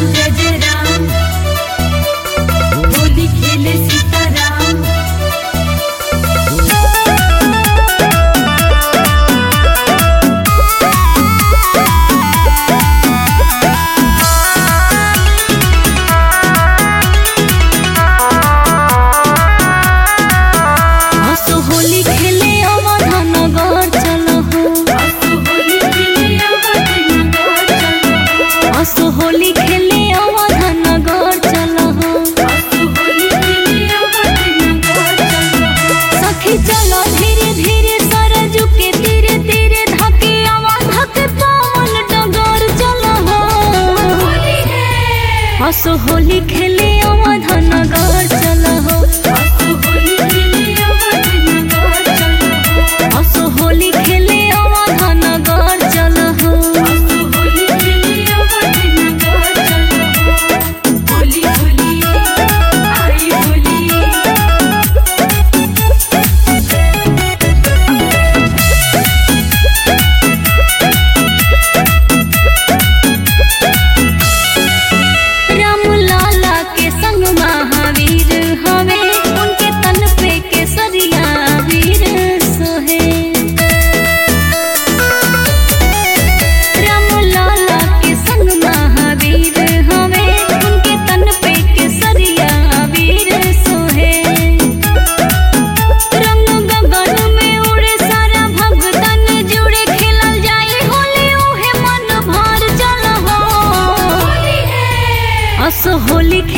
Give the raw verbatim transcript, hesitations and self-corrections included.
गजराम, होली खेले सीताराम। हंसो होली खेले अवधान घर चलो हो, हंसो होली खेले अवधान घर चलो हो, सखी चलो धीरे धीरे सरजू के धीरे धीरे धके अवधा के पावन डगर चलो हो। हंसो होली खेले अवधान घर चलो हो, हंसो होली खेले अवधान घर चलो हो। होली होली आई होली, राम लाला के संग महावीर हवे, उनके तन पे केसरिया वीर सोहे। राम लाला के संग महावीर हवे, उनके तन पे केसरिया वीर सोहे। रंग गगन में उड़े सारा भगतन जुड़े, खेलल जाई होली उहे मन भर चल हो। हंसो होली